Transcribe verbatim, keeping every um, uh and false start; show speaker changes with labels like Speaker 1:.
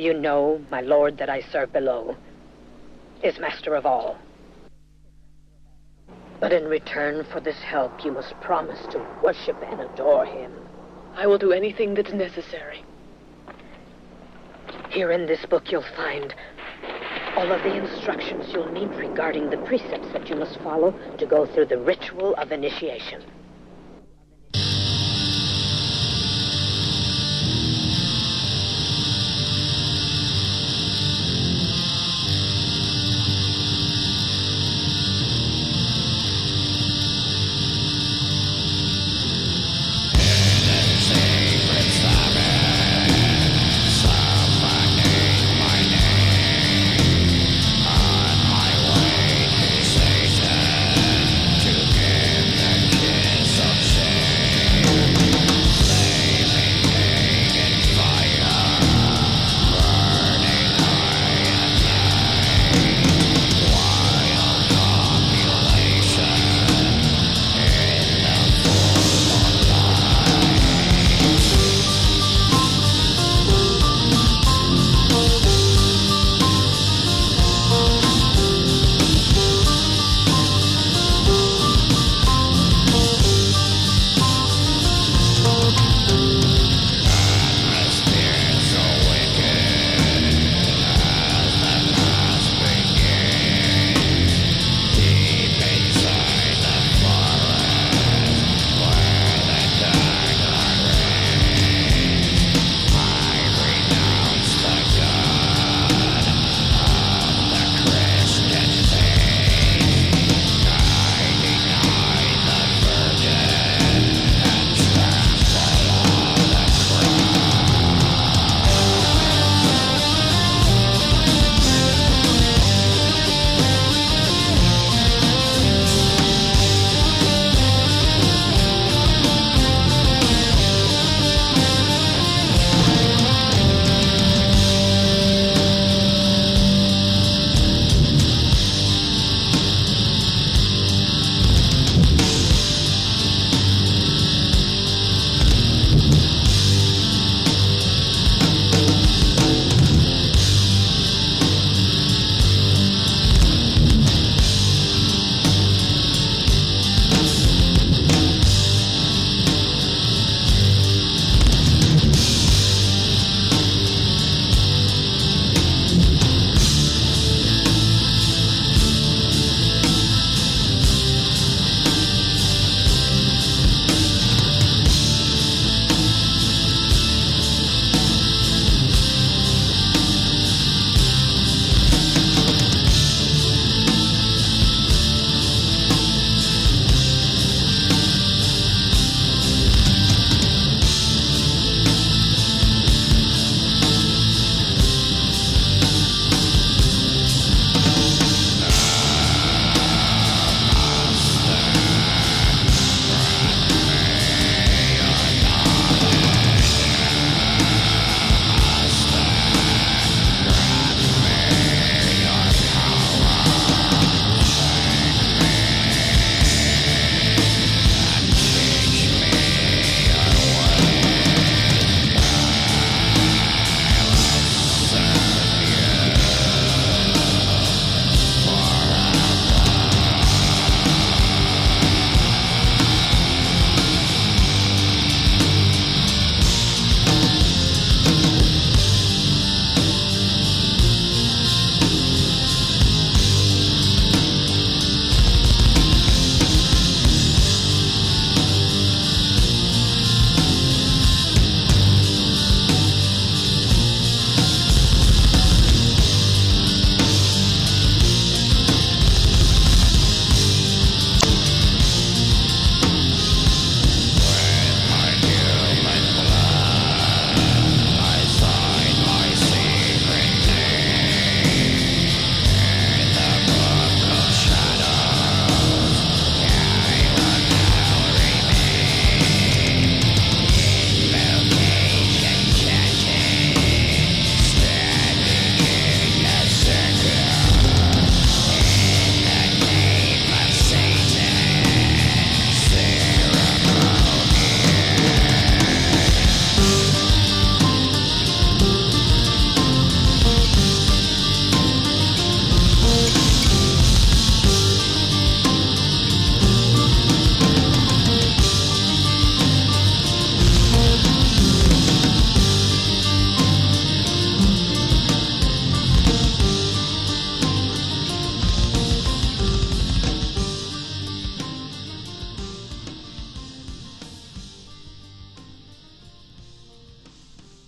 Speaker 1: You know, my lord that I serve below is master of all. But in return for this help, you must promise to worship and adore him.
Speaker 2: I will do anything that's necessary.
Speaker 1: Here in this book you'll find all of the instructions you'll need regarding the precepts that you must follow to go through the ritual of initiation.